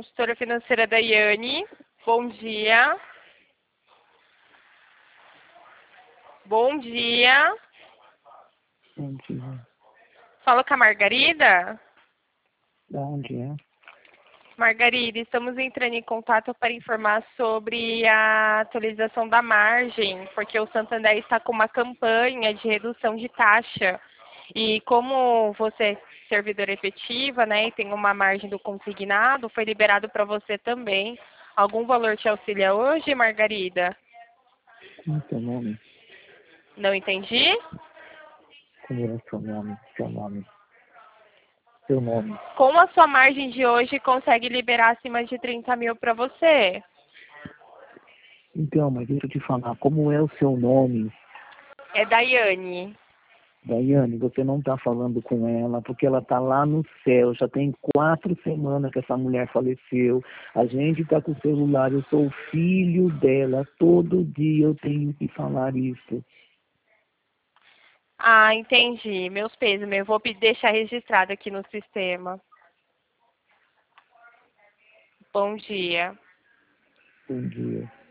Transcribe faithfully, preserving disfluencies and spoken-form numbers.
consultora financeira Daiane. Bom dia. Bom dia. Bom dia. Fala com a Margarida? Bom dia. Margarida, estamos entrando em contato para informar sobre a atualização da margem, porque o Santander está com uma campanha de redução de taxa. E como você é servidora efetiva, né, e tem uma margem do consignado, foi liberado para você também. Algum valor te auxilia hoje, Margarida? Como é seu nome? Não entendi? Como é seu nome? Seu nome? Seu nome? Com a sua margem de hoje, consegue liberar acima de trinta mil para você? Então, mas deixa eu te falar, como é o seu nome? É Daiane. Daiane, você não está falando com ela, porque ela está lá no céu. Já tem quatro semanas que essa mulher faleceu. A gente está com o celular, eu sou o filho dela. Todo dia eu tenho que falar isso. Ah, entendi. Meus pesos, eu vou pe- deixar registrado aqui no sistema. Bom dia. Bom dia.